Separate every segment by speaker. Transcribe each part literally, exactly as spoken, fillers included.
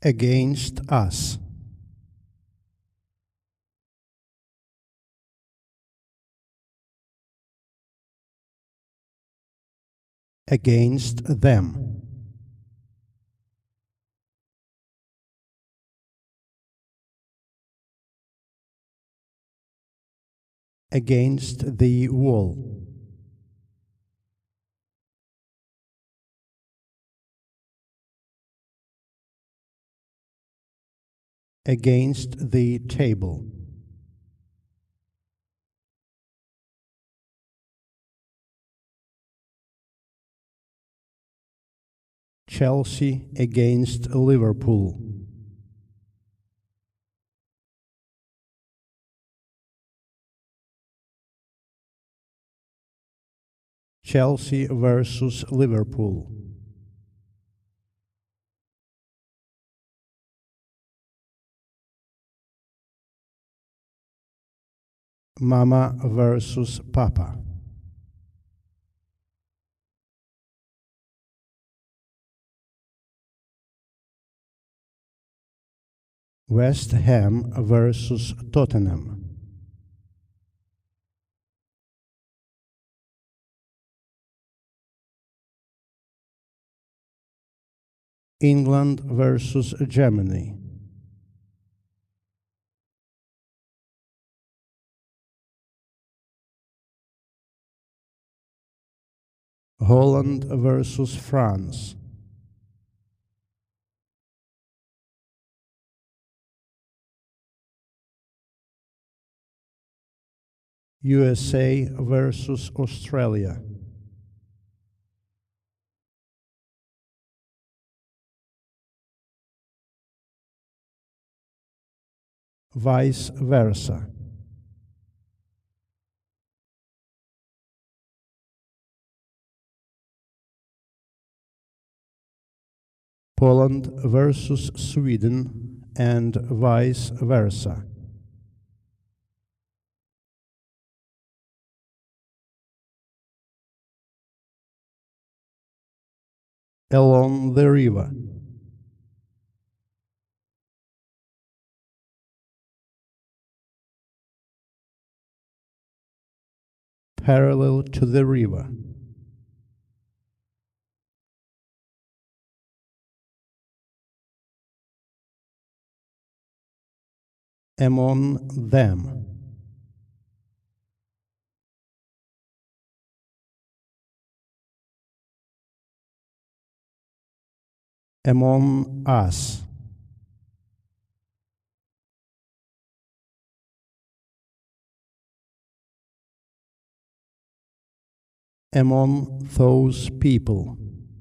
Speaker 1: against us, against them, against the wall, against the table, Chelsea against Liverpool, Chelsea versus Liverpool, Mama versus Papa, West Ham versus Tottenham, England versus Germany, Holland versus France, U S A versus Australia, vice versa, Poland versus Sweden, and vice versa, along the river, parallel to the river, among them, among us, among those people,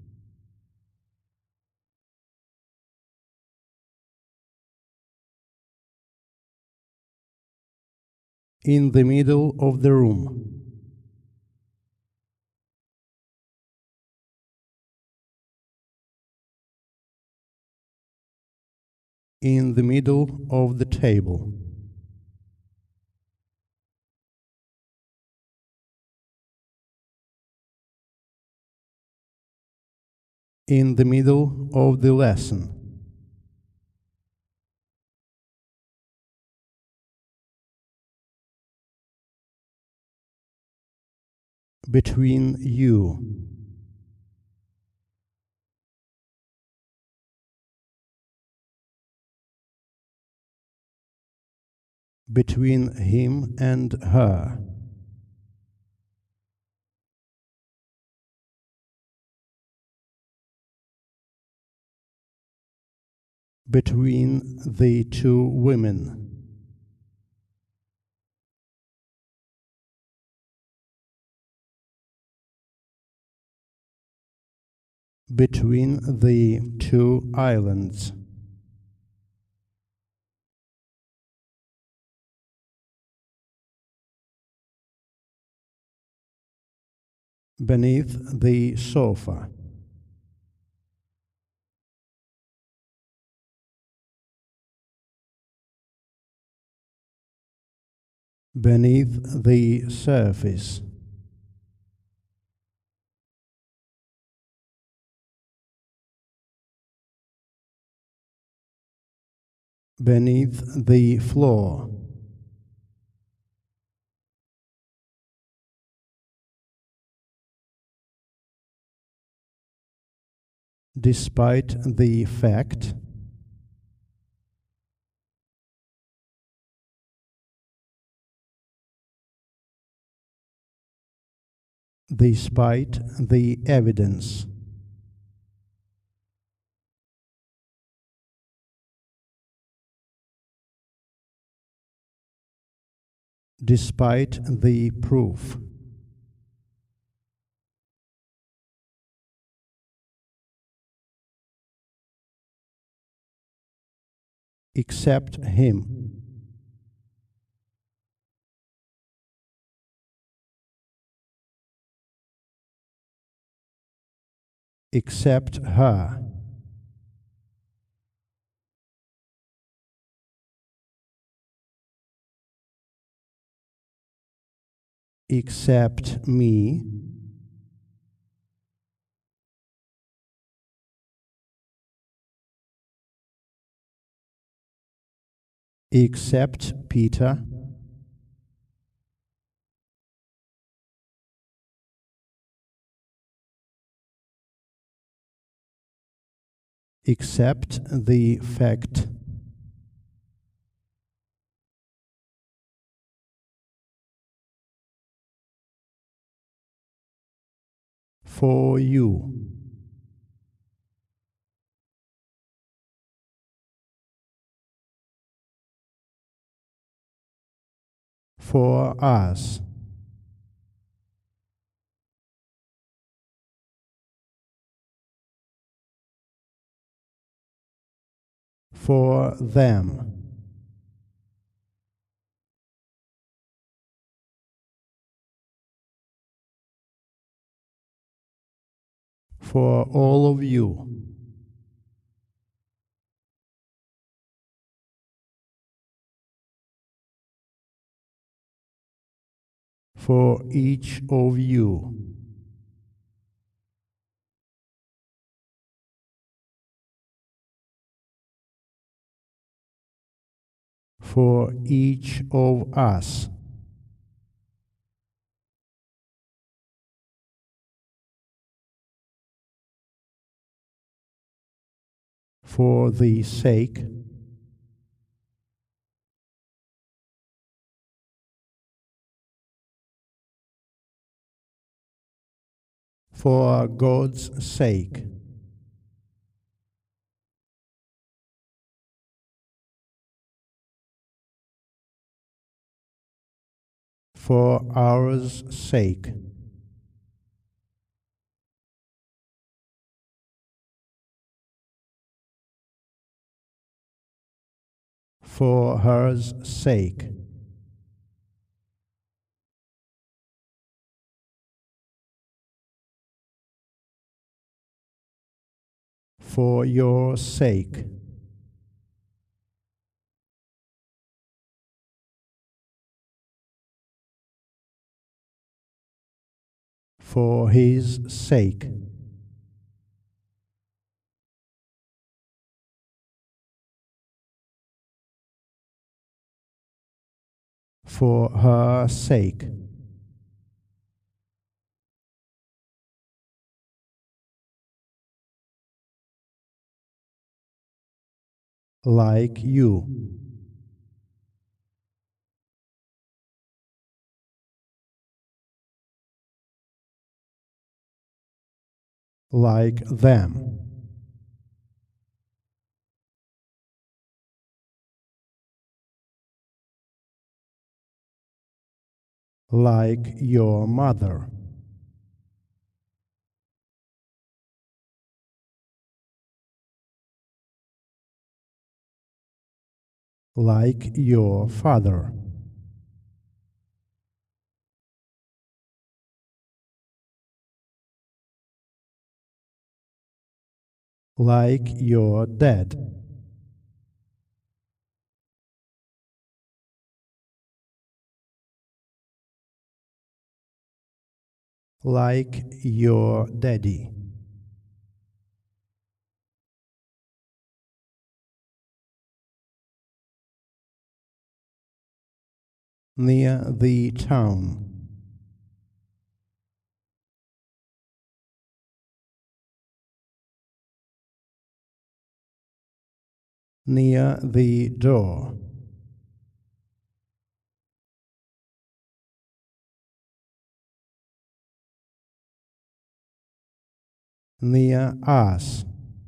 Speaker 1: in the middle of the room, in the middle of the table, in the middle of the lesson, between you, between him and her, between the two women, between the two islands, beneath the sofa, beneath the surface, beneath the floor, despite the fact despite the evidence, despite the proof, except him, except her, except me, except Peter, except the fact for you, for us, for them, for all of you, for each of you, for each of us, for the sake for God's sake, for ours sake, for hers sake, for your sake, for his sake, for her sake, like you, like them, like your mother, like your father, like your dad, like your daddy, near the town. Near the door. Near us.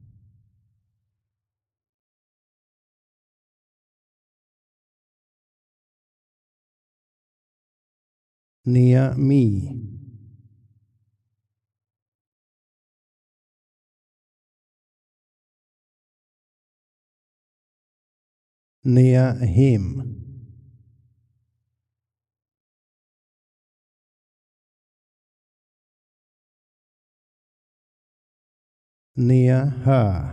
Speaker 1: Near me. Near him. Near her.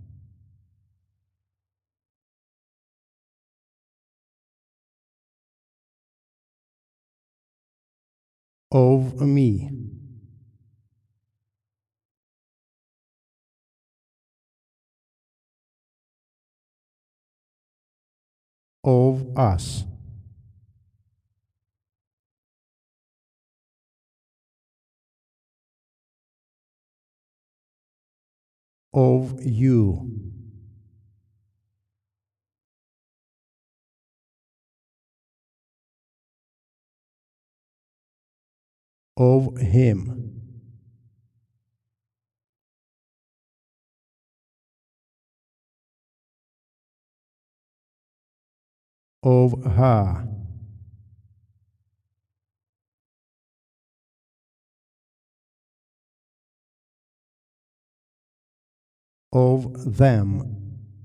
Speaker 1: Of me. Of us. Of you. Of him. Of her. Of them.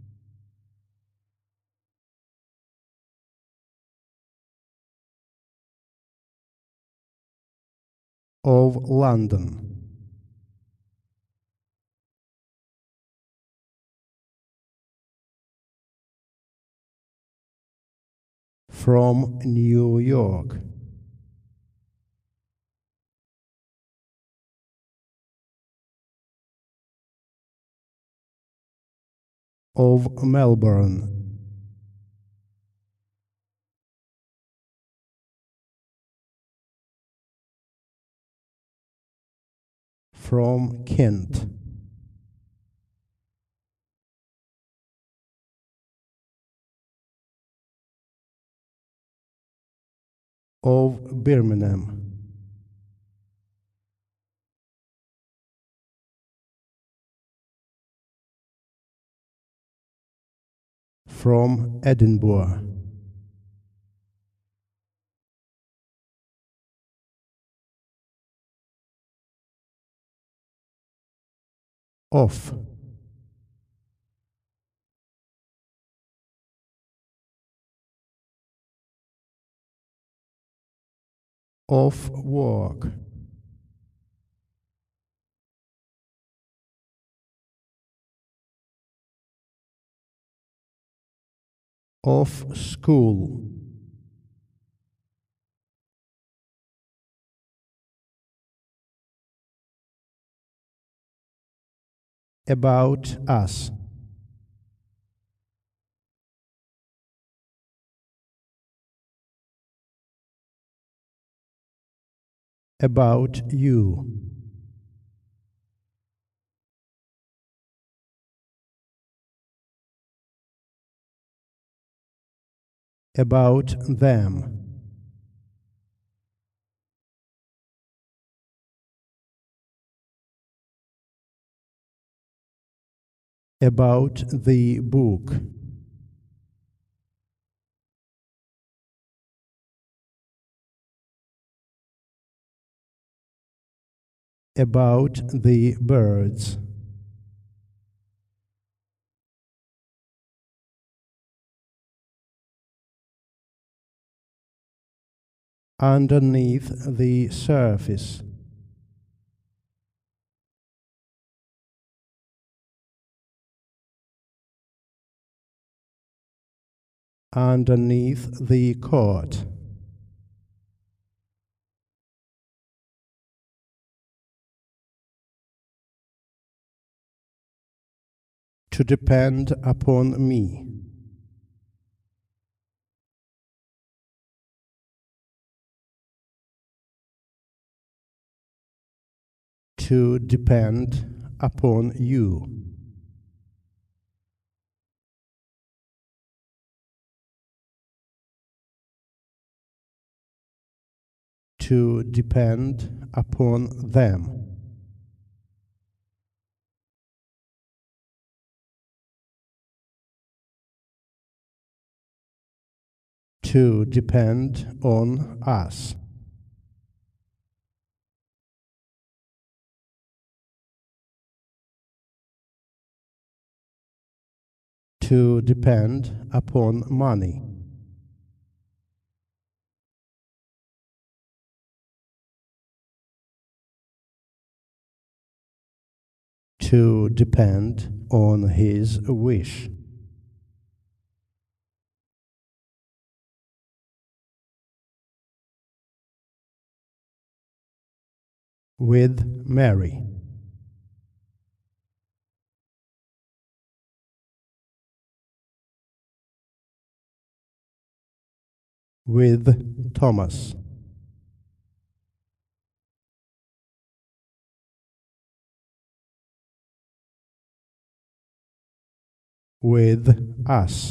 Speaker 1: Of London. From New York. Of Melbourne. From Kent. Of Birmingham. From Edinburgh. Off. Of work. Of school. About us. About you. About them. About the book. About the birds. Underneath the surface. Underneath the court. To depend upon me. To depend upon you. To depend upon them. To depend on us. To depend upon money. To depend on his wish. With Mary. With Thomas. With us.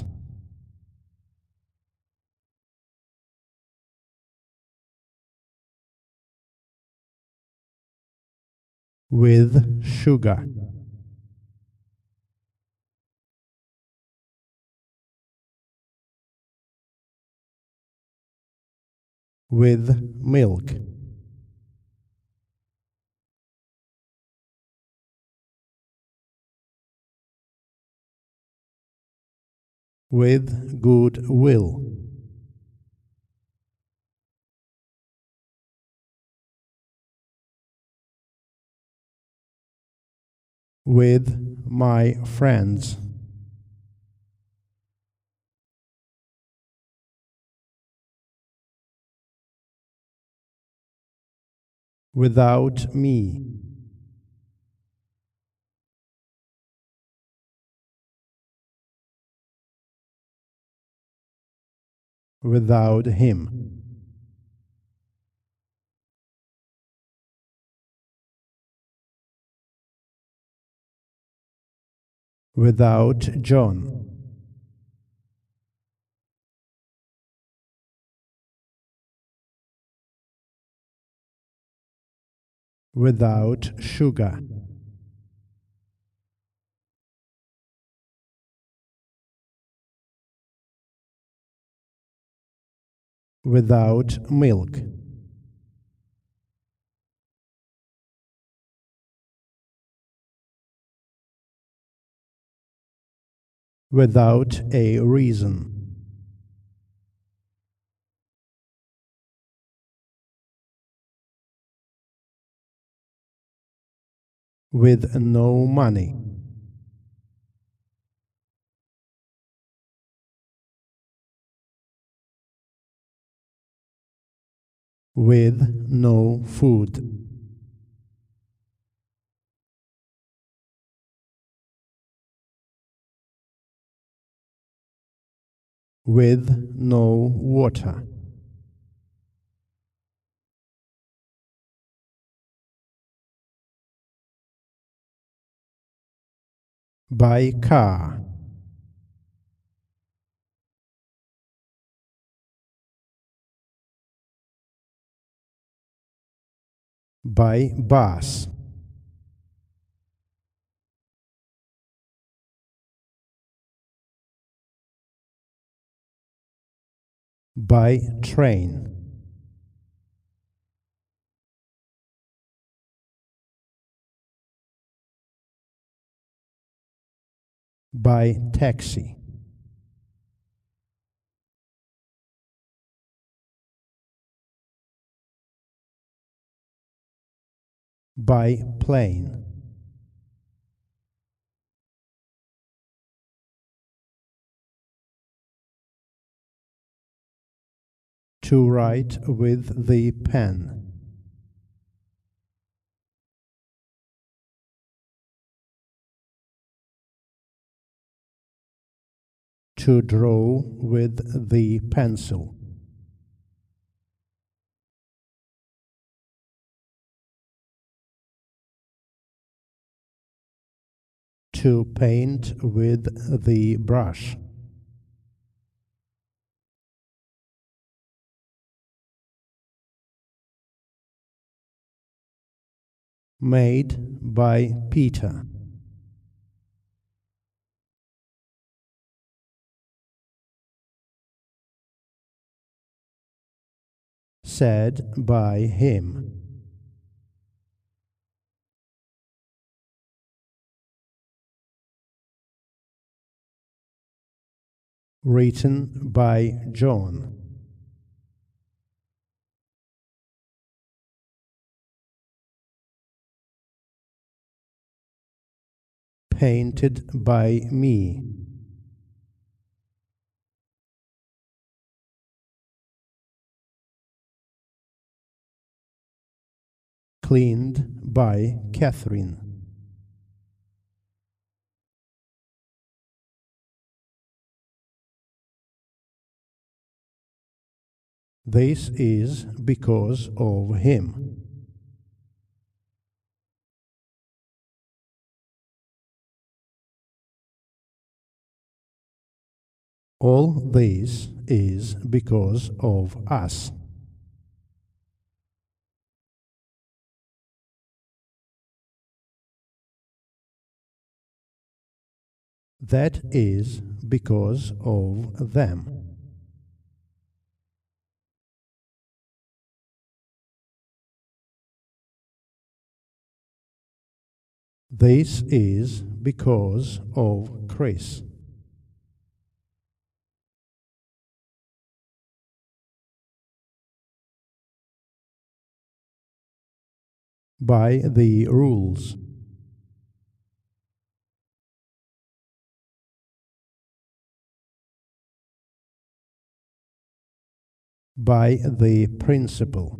Speaker 1: With sugar. With milk. With good will. With my friends. Without me. Without him. Without John. Without sugar. Without milk. Without a reason. With no money. With no food. With no water. By car. By bus. By train. By taxi. By plane. To write with the pen. To draw with the pencil. To paint with the brush. Made by Peter. Said by him. Written by John. Painted by me. Cleaned by Catherine. This is because of him. All this is because of us. That is because of them. This is because of Chris. By the rules. By the principle.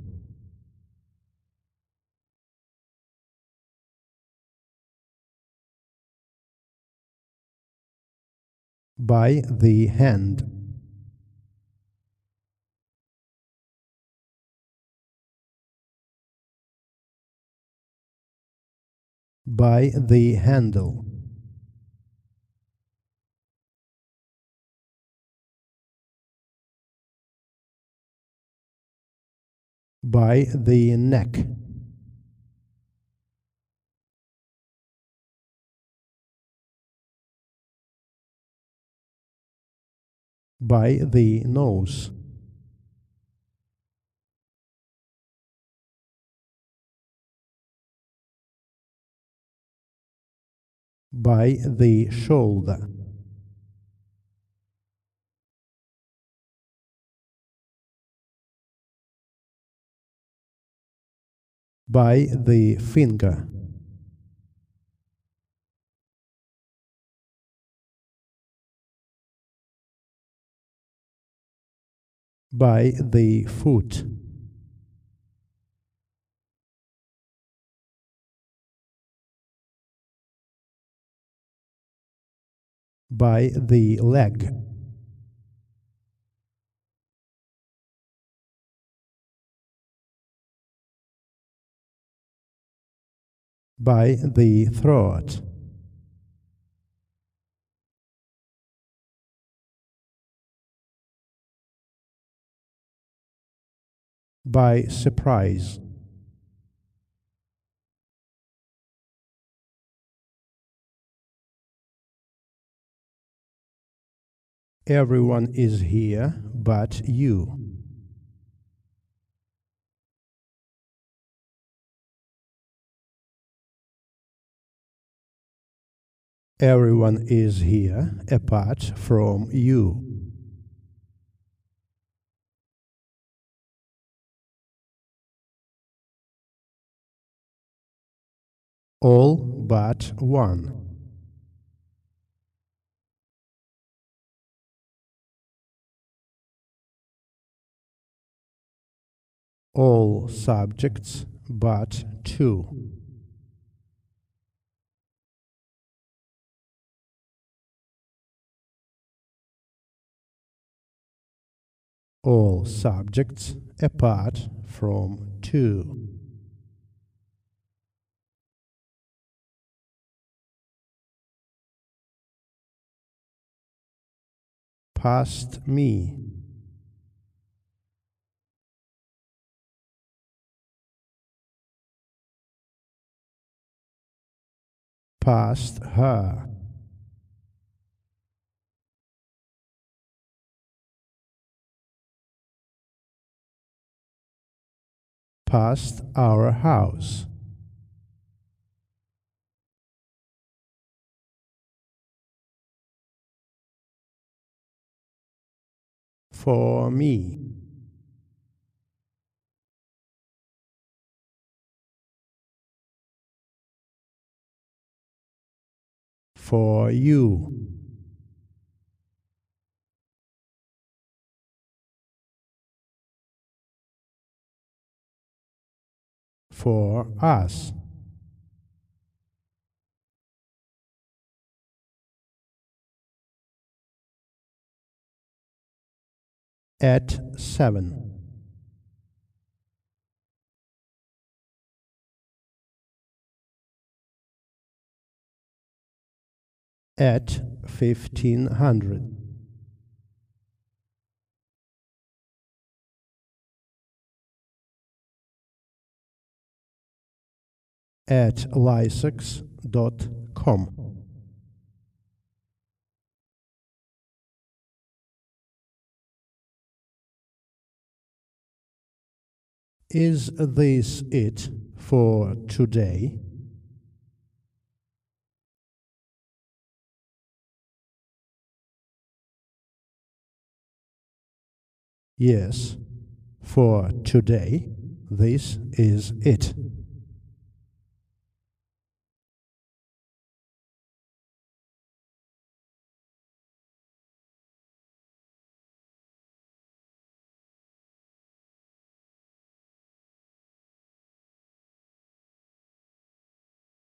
Speaker 1: By the hand. By the handle. By the neck. By the nose. By the shoulder. By the finger. By the foot. By the leg. By the throat. By surprise. Everyone is here but you. Everyone is here apart from you. All but one. All subjects but two. All subjects apart from two. past me, past her, past our house, for me, for you, for us, at seven, at fifteen hundred, at lysex dot com. Is this it for today? Yes, for today, this is it.